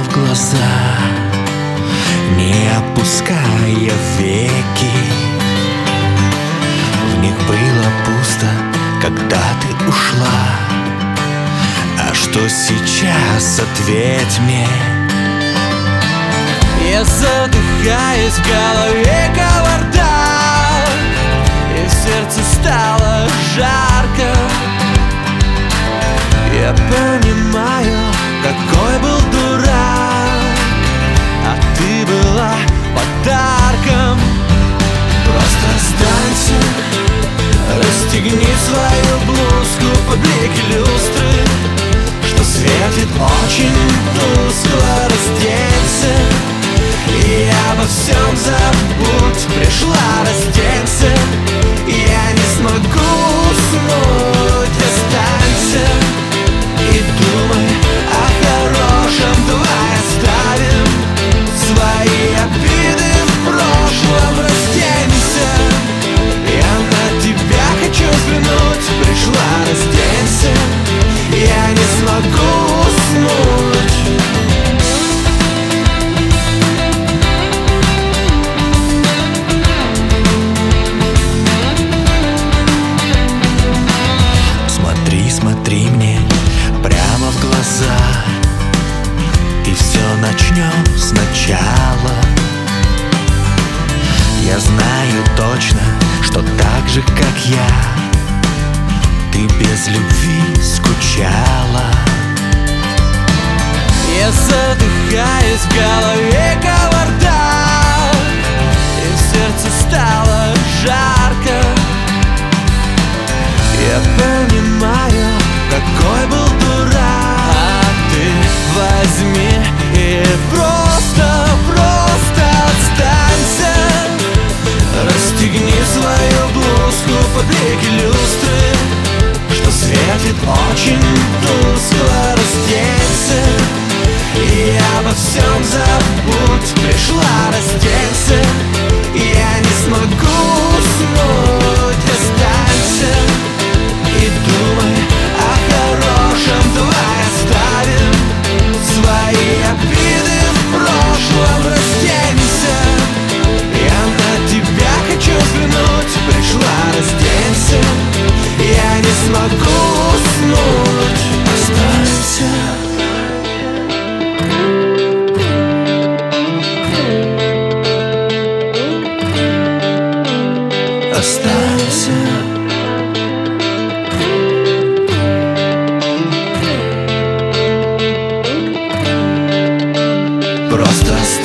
в глаза, не опуская веки. В них было пусто, когда ты ушла. А что сейчас, ответь мне. Я задыхаюсь, в голове кавардак, и в сердце стало жарко. Я понимаю, какой был дурак, а ты была подарком. Просто останься, расстегни свою блузку под блики люстры, что светит очень тускло. Разденься и обо всем забудь. Пришла, разденься, я не смогу уснуть. Останься и думай о хорошем. Давай оставим свои обиды в прошлом. Разденься, я на тебя хочу взглянуть. Пришла, разденься, я не смогу уснуть. Смотри мне прямо в глаза, и все начнем сначала. Я знаю точно, что так же, как я, ты без любви скучала. Я задыхаюсь, в голове кавардак, и в сердце стало жарко. Я понимаю, какой был дурак, а ты возьми и просто останься. Расстегни свою блузку под блики люстры, что светит очень тускло. Разденься и обо всем забудь. Пришла, разденься, я не смогу уснуть. Останься и думай о хорошем. Давай оставим свои обиды в прошлом. Разденься, я на тебя хочу взглянуть. Пришла, разденься, я не смогу уснуть. Останься. Останься. Просто останься.